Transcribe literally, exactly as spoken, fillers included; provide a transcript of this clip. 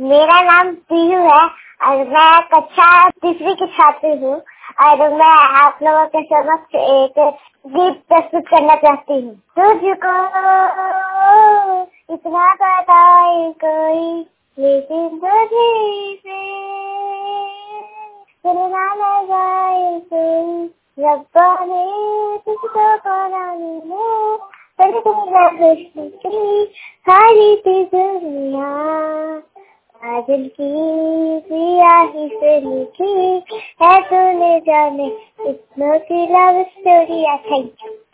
मेरा नाम पीयू है और मैं कक्षा तीसरी की छात्री हूँ और मैं आप लोगों के समक्ष एक गीत प्रस्तुत करना चाहती हूँ। तुझको इतना बताए कोई लेकिन तुझे से सुनना न जाए कोई, रब्बा ने तुझको बनाने में सृष्टि की सारी थी दुनिया, आदिल की सियाही से लिखी है तूने जाने इतना की लव स्टोरी। Thank you.